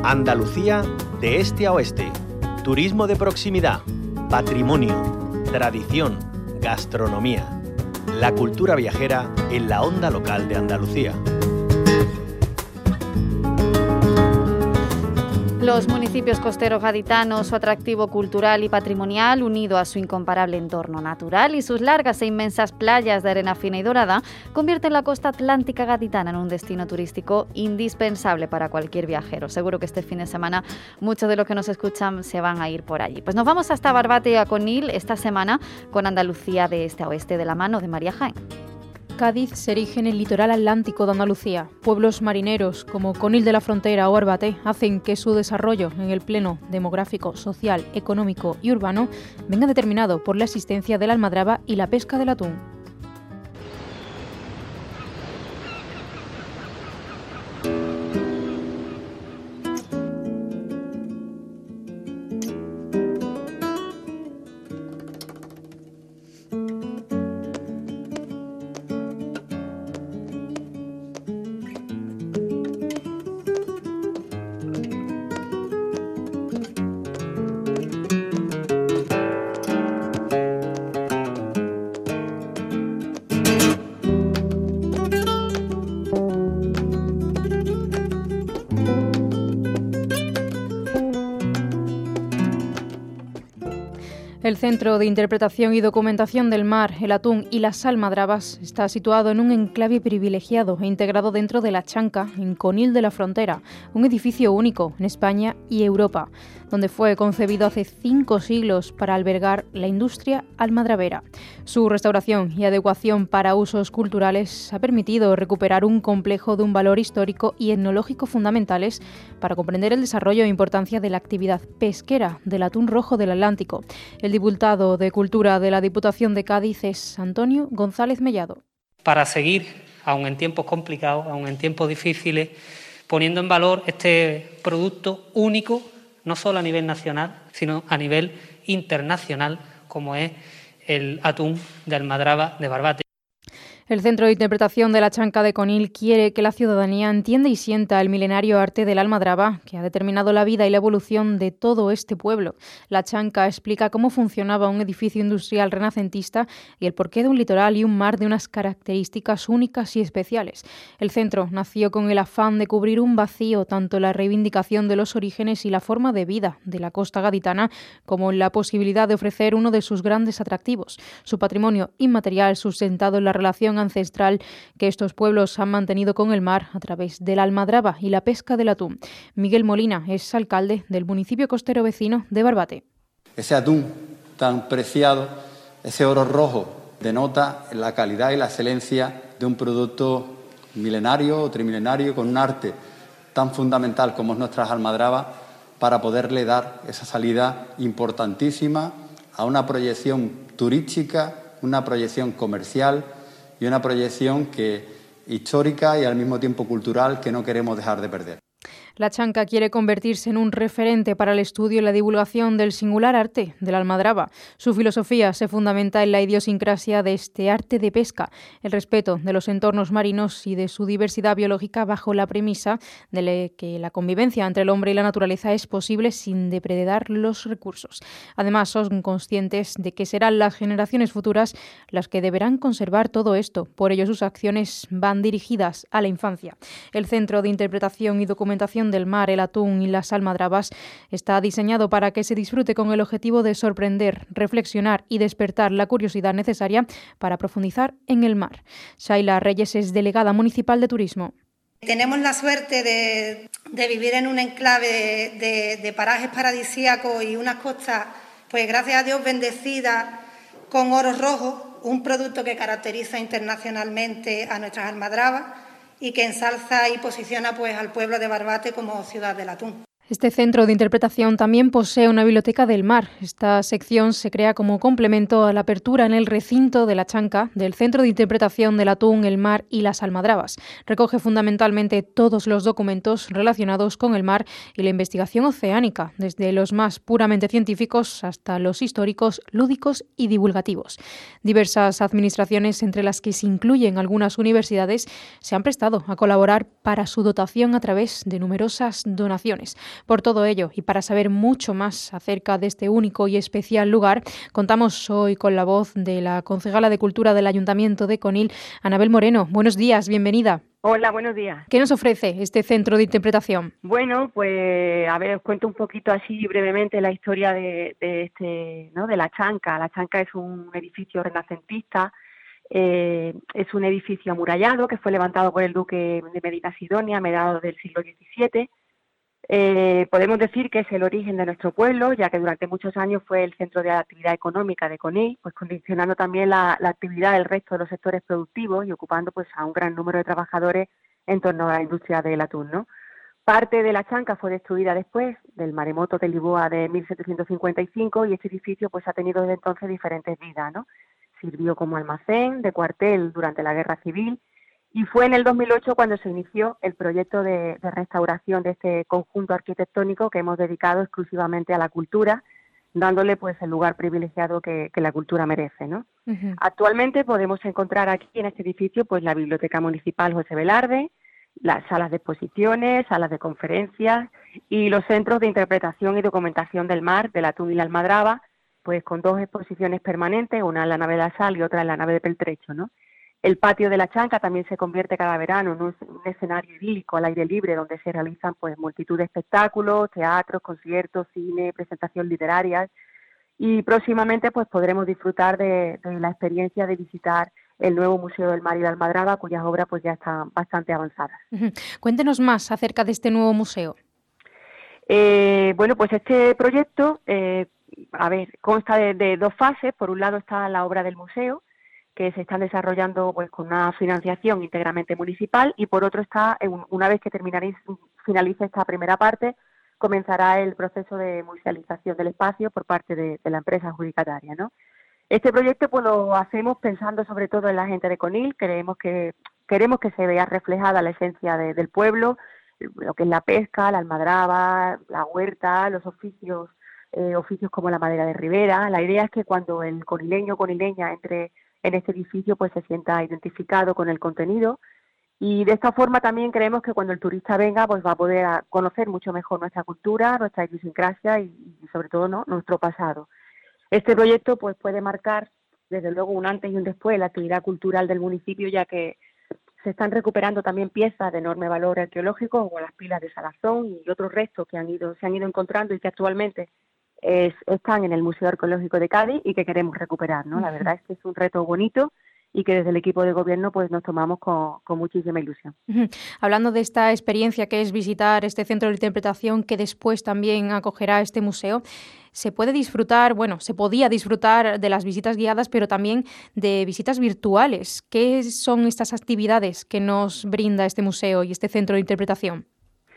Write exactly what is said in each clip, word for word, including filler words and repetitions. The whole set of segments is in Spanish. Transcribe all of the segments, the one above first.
Andalucía de este a oeste. Turismo de proximidad, patrimonio, tradición, gastronomía. La cultura viajera en la onda local de Andalucía. Los municipios costeros gaditanos, su atractivo cultural y patrimonial, unido a su incomparable entorno natural y sus largas e inmensas playas de arena fina y dorada, convierten la costa atlántica gaditana en un destino turístico indispensable para cualquier viajero. Seguro que este fin de semana muchos de los que nos escuchan se van a ir por allí. Pues nos vamos hasta Barbate y a Conil esta semana con Andalucía de este a oeste de la mano de María Jaén. Cádiz se erige en el litoral atlántico de Andalucía. Pueblos marineros como Conil de la Frontera o Barbate hacen que su desarrollo en el pleno demográfico, social, económico y urbano venga determinado por la existencia de la almadraba y la pesca del atún. El Centro de Interpretación y Documentación del Mar, el Atún y las Almadrabas está situado en un enclave privilegiado e integrado dentro de La Chanca, en Conil de la Frontera, un edificio único en España y Europa, donde fue concebido hace cinco siglos para albergar la industria almadrabera. Su restauración y adecuación para usos culturales ha permitido recuperar un complejo de un valor histórico y etnológico fundamentales para comprender el desarrollo e importancia de la actividad pesquera del atún rojo del Atlántico. El diputado de Cultura de la Diputación de Cádiz es Antonio González Mellado. Para seguir, aun en tiempos complicados, aun en tiempos difíciles, poniendo en valor este producto único, no solo a nivel nacional, sino a nivel internacional, como es el atún de almadraba de Barbate. El Centro de Interpretación de La Chanca de Conil quiere que la ciudadanía entienda y sienta el milenario arte de la almadraba que ha determinado la vida y la evolución de todo este pueblo. La Chanca explica cómo funcionaba un edificio industrial renacentista y el porqué de un litoral y un mar de unas características únicas y especiales. El centro nació con el afán de cubrir un vacío tanto en la reivindicación de los orígenes y la forma de vida de la costa gaditana como en la posibilidad de ofrecer uno de sus grandes atractivos, su patrimonio inmaterial sustentado en la relación ancestral que estos pueblos han mantenido con el mar a través de la almadraba y la pesca del atún. Miguel Molina es alcalde del municipio costero vecino de Barbate. Ese atún tan preciado, ese oro rojo, denota la calidad y la excelencia de un producto milenario o trimilenario con un arte tan fundamental como es nuestras almadrabas para poderle dar esa salida importantísima a una proyección turística, una proyección comercial y una proyección que, histórica y al mismo tiempo cultural que no queremos dejar de perder. La Chanca quiere convertirse en un referente para el estudio y la divulgación del singular arte de la almadraba. Su filosofía se fundamenta en la idiosincrasia de este arte de pesca, el respeto de los entornos marinos y de su diversidad biológica bajo la premisa de que la convivencia entre el hombre y la naturaleza es posible sin depredar los recursos. Además, son conscientes de que serán las generaciones futuras las que deberán conservar todo esto. Por ello, sus acciones van dirigidas a la infancia. El Centro de Interpretación y Documentación del Mar, el Atún y las Almadrabas está diseñado para que se disfrute con el objetivo de sorprender, reflexionar y despertar la curiosidad necesaria para profundizar en el mar. Shaila Reyes es delegada municipal de Turismo. Tenemos la suerte de, de vivir en un enclave de, de, de parajes paradisíacos y unas costas, pues gracias a Dios, bendecidas con oro rojo, un producto que caracteriza internacionalmente a nuestras almadrabas y que ensalza y posiciona pues al pueblo de Barbate como ciudad del atún. Este centro de interpretación también posee una biblioteca del mar. Esta sección se crea como complemento a la apertura en el recinto de La Chanca del Centro de Interpretación del Atún, el Mar y las Almadrabas. Recoge fundamentalmente todos los documentos relacionados con el mar y la investigación oceánica, desde los más puramente científicos hasta los históricos, lúdicos y divulgativos. Diversas administraciones, entre las que se incluyen algunas universidades, se han prestado a colaborar para su dotación a través de numerosas donaciones. Por todo ello, y para saber mucho más acerca de este único y especial lugar, contamos hoy con la voz de la concejala de Cultura del Ayuntamiento de Conil, Anabel Moreno. Buenos días, bienvenida. Hola, buenos días. ¿Qué nos ofrece este centro de interpretación? Bueno, pues a ver, os cuento un poquito así brevemente la historia de, de este, ¿no? de La Chanca. La Chanca es un edificio renacentista, eh, es un edificio amurallado que fue levantado por el duque de Medina Sidonia a mediados del siglo diecisiete. Eh, podemos decir que es el origen de nuestro pueblo, ya que durante muchos años fue el centro de actividad económica de Conil, pues condicionando también la, la actividad del resto de los sectores productivos y ocupando pues a un gran número de trabajadores en torno a la industria del atún, ¿no? Parte de La Chanca fue destruida después del maremoto de Lisboa de mil setecientos cincuenta y cinco y este edificio pues ha tenido desde entonces diferentes vidas, ¿no? Sirvió como almacén, de cuartel durante la Guerra Civil. Y fue en el dos mil ocho cuando se inició el proyecto de, de restauración de este conjunto arquitectónico que hemos dedicado exclusivamente a la cultura, dándole pues el lugar privilegiado que, que la cultura merece, ¿no? Uh-huh. Actualmente podemos encontrar aquí en este edificio pues la Biblioteca Municipal José Velarde, las salas de exposiciones, salas de conferencias y los centros de interpretación y documentación del mar, del atún y la almadraba, pues con dos exposiciones permanentes, una en la nave de la Sal y otra en la nave de Peltrecho, ¿no? El patio de La Chanca también se convierte cada verano en un, un escenario idílico al aire libre donde se realizan pues multitud de espectáculos, teatros, conciertos, cine, presentaciones literarias y próximamente pues podremos disfrutar de, de la experiencia de visitar el nuevo Museo del Mar y la Almadraba, cuyas obras pues ya están bastante avanzadas. Uh-huh. Cuéntenos más acerca de este nuevo museo. Eh, bueno, pues este proyecto, eh, a ver, consta de, de dos fases. Por un lado está la obra del museo, que se están desarrollando pues con una financiación íntegramente municipal, y por otro está, una vez que terminaréis, finalice esta primera parte, comenzará el proceso de musealización del espacio por parte de, de la empresa adjudicataria, ¿no? Este proyecto pues lo hacemos pensando sobre todo en la gente de Conil. Creemos que queremos que se vea reflejada la esencia de, del pueblo, lo que es la pesca, la almadraba, la huerta, los oficios, eh, oficios como la madera de ribera. La idea es que cuando el conileño o conileña entre en este edificio pues se sienta identificado con el contenido, y de esta forma también creemos que cuando el turista venga pues va a poder a conocer mucho mejor nuestra cultura, nuestra idiosincrasia y, y sobre todo, ¿no?, nuestro pasado. Este proyecto pues puede marcar desde luego un antes y un después en la actividad cultural del municipio, ya que se están recuperando también piezas de enorme valor arqueológico como las pilas de Salazón y otros restos que han ido se han ido encontrando y que actualmente Es, están en el Museo Arqueológico de Cádiz y que queremos recuperar, ¿no? La verdad es que es un reto bonito y que desde el equipo de gobierno pues nos tomamos con, con muchísima ilusión. Uh-huh. Hablando de esta experiencia que es visitar este centro de interpretación que después también acogerá este museo, se puede disfrutar, bueno, se podía disfrutar de las visitas guiadas, pero también de visitas virtuales. ¿Qué son estas actividades que nos brinda este museo y este centro de interpretación?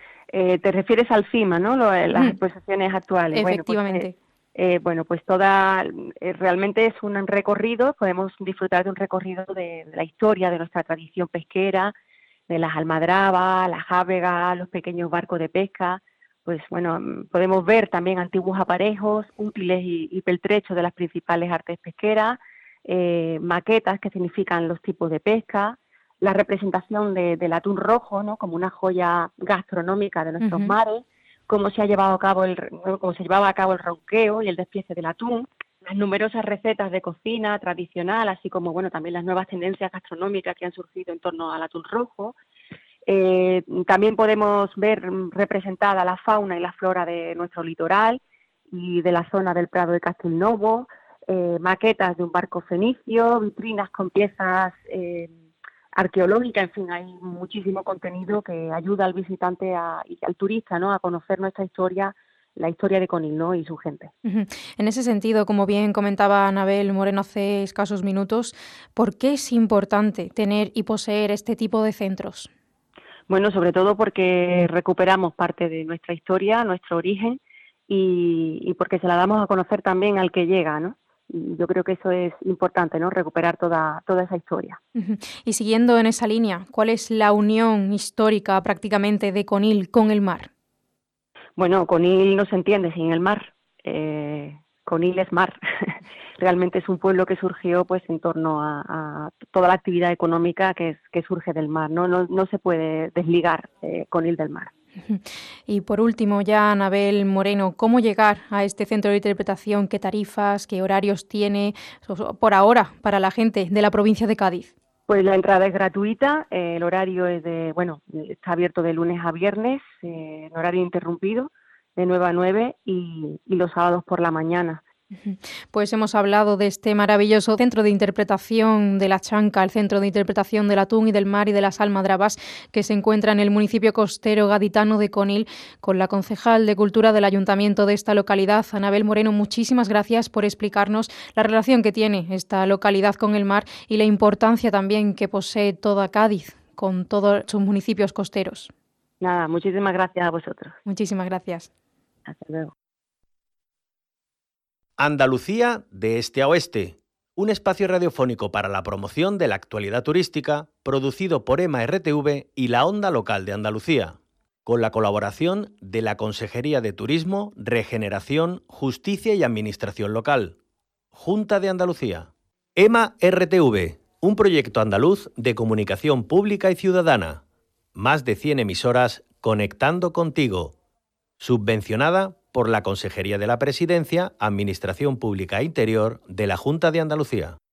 Eh, te refieres al CIMA, ¿no? Lo, las mm. exposiciones actuales. Efectivamente. Bueno, pues, eh, eh, bueno, pues toda, eh, realmente es un recorrido, podemos disfrutar de un recorrido de, de la historia de nuestra tradición pesquera, de las almadrabas, las jávegas, los pequeños barcos de pesca. Pues bueno, podemos ver también antiguos aparejos, útiles y, y peltrechos de las principales artes pesqueras, eh, maquetas que significan los tipos de pesca, la representación de, del atún rojo, ¿no?, como una joya gastronómica de nuestros uh-huh. mares, cómo se ha llevado a cabo el cómo se llevaba a cabo el ronqueo y el despiece del atún, las numerosas recetas de cocina tradicional, así como bueno también las nuevas tendencias gastronómicas que han surgido en torno al atún rojo. Eh, también podemos ver representada la fauna y la flora de nuestro litoral y de la zona del Prado de Castelnovo, eh, maquetas de un barco fenicio, vitrinas con piezas eh, arqueológica, en fin, hay muchísimo contenido que ayuda al visitante a, y al turista, ¿no?, a conocer nuestra historia, la historia de Conil, ¿no?, y su gente. Uh-huh. En ese sentido, como bien comentaba Anabel Moreno hace escasos minutos, ¿por qué es importante tener y poseer este tipo de centros? Bueno, sobre todo porque recuperamos parte de nuestra historia, nuestro origen, y, y porque se la damos a conocer también al que llega, ¿no? Yo creo que eso es importante, ¿no?, recuperar toda, toda esa historia. Uh-huh. Y siguiendo en esa línea, ¿cuál es la unión histórica prácticamente de Conil con el mar? Bueno, Conil no se entiende sin el mar. Eh, Conil es mar. Realmente es un pueblo que surgió pues en torno a, a toda la actividad económica que, es, que surge del mar. No, no, no se puede desligar eh, Conil del mar. Y por último, ya Anabel Moreno, ¿cómo llegar a este centro de interpretación? ¿Qué tarifas, qué horarios tiene por ahora para la gente de la provincia de Cádiz? Pues la entrada es gratuita, eh, el horario es de, bueno, está abierto de lunes a viernes, eh, en horario interrumpido, de nueve a nueve y, y los sábados por la mañana. Pues hemos hablado de este maravilloso centro de interpretación de la Chanca, el centro de interpretación del atún y del mar y de las almadrabas, que se encuentra en el municipio costero gaditano de Conil, con la concejal de Cultura del Ayuntamiento de esta localidad, Anabel Moreno. Muchísimas gracias por explicarnos la relación que tiene esta localidad con el mar y la importancia también que posee toda Cádiz con todos sus municipios costeros. Nada, muchísimas gracias a vosotros. Muchísimas gracias. Hasta luego. Andalucía de este a oeste, un espacio radiofónico para la promoción de la actualidad turística, producido por EMA R T V y la Onda Local de Andalucía, con la colaboración de la Consejería de Turismo, Regeneración, Justicia y Administración Local, Junta de Andalucía. EMA R T V, un proyecto andaluz de comunicación pública y ciudadana. Más de cien emisoras conectando contigo. Subvencionada por la Consejería de la Presidencia, Administración Pública e Interior de la Junta de Andalucía.